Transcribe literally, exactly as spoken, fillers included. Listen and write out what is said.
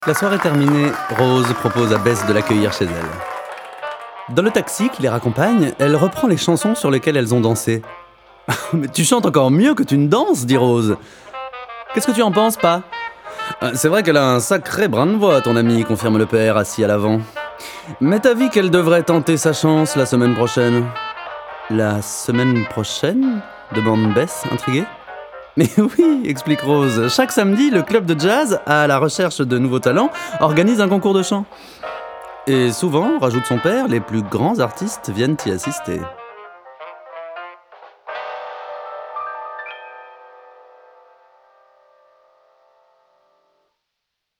La soirée terminée, Rose propose à Bess de l'accueillir chez elle. Dans le taxi qui les raccompagne, elle reprend les chansons sur lesquelles elles ont dansé. « Mais tu chantes encore mieux que tu ne danses », dit Rose. « Qu'est-ce que tu en penses, pas ?»« C'est vrai qu'elle a un sacré brin de voix, ton amie, confirme le père, assis à l'avant. Mais t'as vu qu'elle devrait tenter sa chance la semaine prochaine ?»« La semaine prochaine ?» demande Bess, intriguée. « Mais oui, explique Rose, chaque samedi, le club de jazz, à la recherche de nouveaux talents, organise un concours de chant. Et souvent, rajoute son père, les plus grands artistes viennent y assister. »